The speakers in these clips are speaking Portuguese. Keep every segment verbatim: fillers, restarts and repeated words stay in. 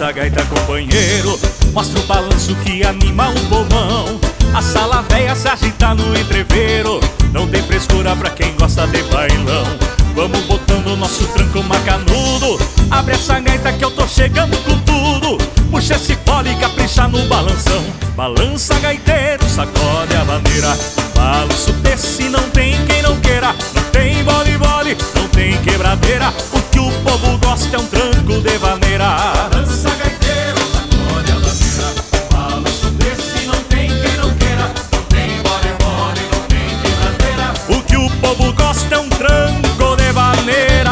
a gaita, companheiro, mostra o balanço que anima o povão. A sala véia se agita no entreveiro, não tem frescura pra quem gosta de bailão. Vamos botando o nosso tranco macanudo, abre essa gaita que eu tô chegando com tudo. Puxa esse fole e capricha no balanção. Balança, gaiteiro, sacode a bandeira. Balanço desse não tem quem não queira. Não tem bole-bole, não tem quebradeira. O que o povo gosta é um tranco de vaneira. Balança, gaiteiro, sacode a bandeira. Balanço desse não tem quem não queira. Não tem bole-bole, não tem quebradeira. O que o povo gosta é um tranco de vaneira.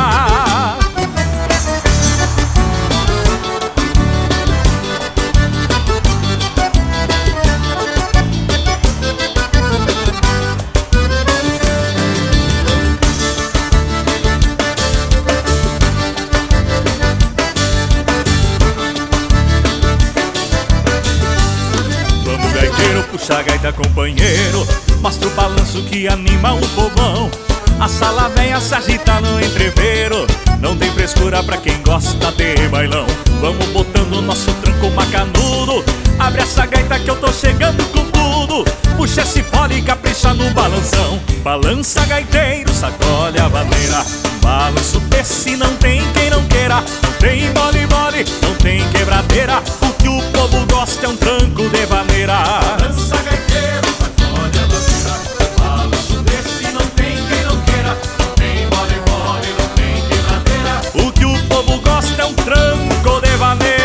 Puxa a gaita, companheiro, mostra o balanço que anima o povão. A sala véia se agita no entreveiro, não tem frescura pra quem gosta de bailão. Vamos botando o nosso tranco macanudo, abre essa gaita que eu tô chegando com tudo. Puxa esse fole e capricha no balanção. Balança, gaiteiro, sacode a bandeira. Balanço desse não tem quem não queira. Não tem bole-bole, não tem quebradeira. O que o povo gosta é um tranco de vaneira. Balança, gaiteiro, sacode a bandeira. Balanço desse não tem quem não queira. Não tem bole-bole, não tem quebradeira. O que o povo gosta é um tranco de vaneira.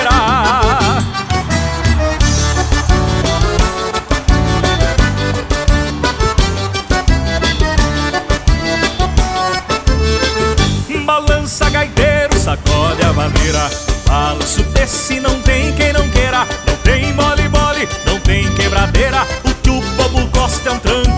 Balança, gaiteiro, sacode a bandeira. Balanço desse não tem quem não queira. Não tem bole-bole, não tem quebradeira. O que o povo gosta é um tranco